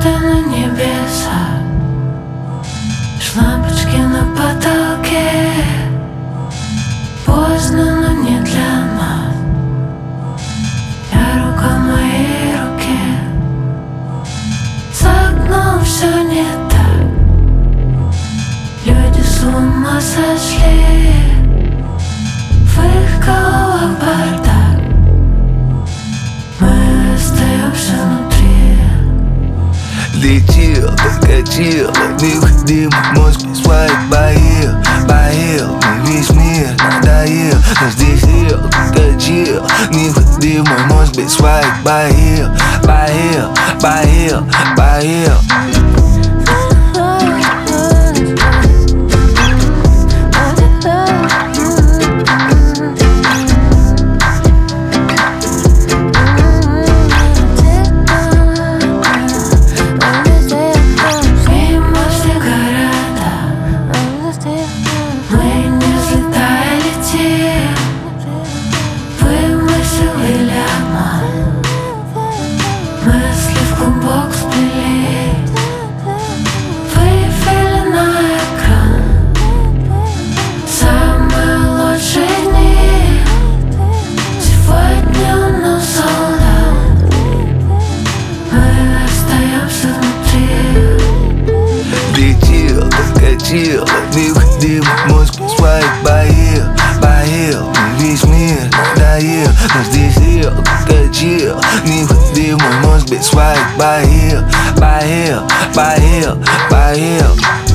Звезды на небесах, лампочки на потолке. Поздно, но не для нас. Я рука в моей руке. За окном все не так. Люди с ума сошли. В их головах бардак. Мы остаемся внутри. Летел, докатил, необходим мозг свайп, поел, мне весь мир надоел. Но здесь ел, докатил, необходим мозг без свайп, поел. Мысли в клубок сплели. Вывели на экран самые лучшие дни. Сегодня у нас солдат. Мы остаемся внутри. Летел, докатил, необходим мозг свайп, поел, мне весь мир надоел. Но здесь ел, докатил, необходим мозг без свайп, поел.